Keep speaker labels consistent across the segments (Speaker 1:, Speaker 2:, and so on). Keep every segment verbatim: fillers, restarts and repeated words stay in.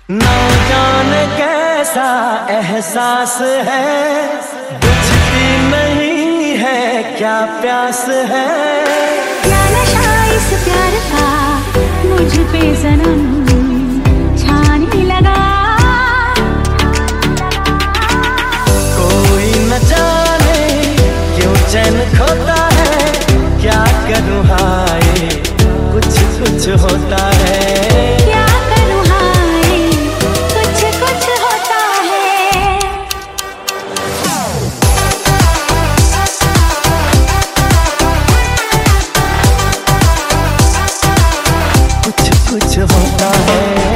Speaker 1: ना जाने कैसा एहसास है, बुझती नहीं है क्या प्यास है।
Speaker 2: क्या नशा इस प्यार का मुझ पे सनम छाने लगा।
Speaker 1: कोई न जाने क्यों चैन खोता है, क्या करूँ हाय कुछ कुछ होता है।
Speaker 2: क्या करूँ हाय कुछ कुछ होता है।
Speaker 1: कुछ कुछ होता है।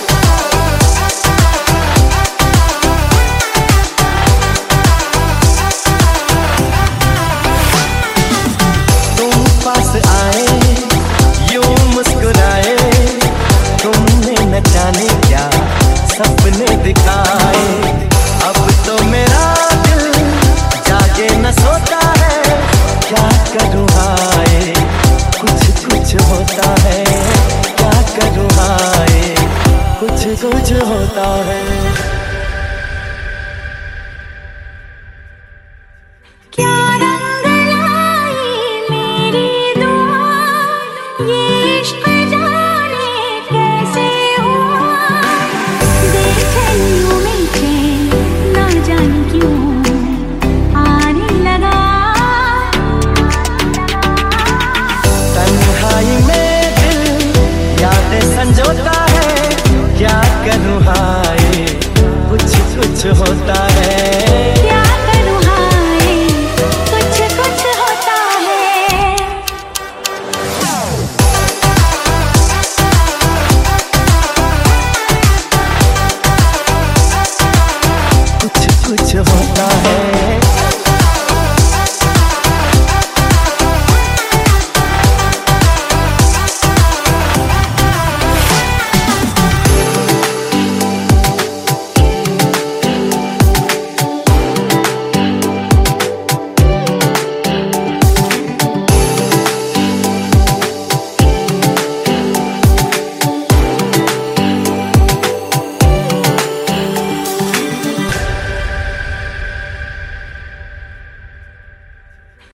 Speaker 1: तुम पास आए यूं मुस्कुराए, तुमने न जाने क्या सपने दिखाए। अब तो मेरा दिल जागे न सोता है, क्या करूँ हाय कुछ कुछ होता है। क्या करूँ हाय कुछ कुछ होता है।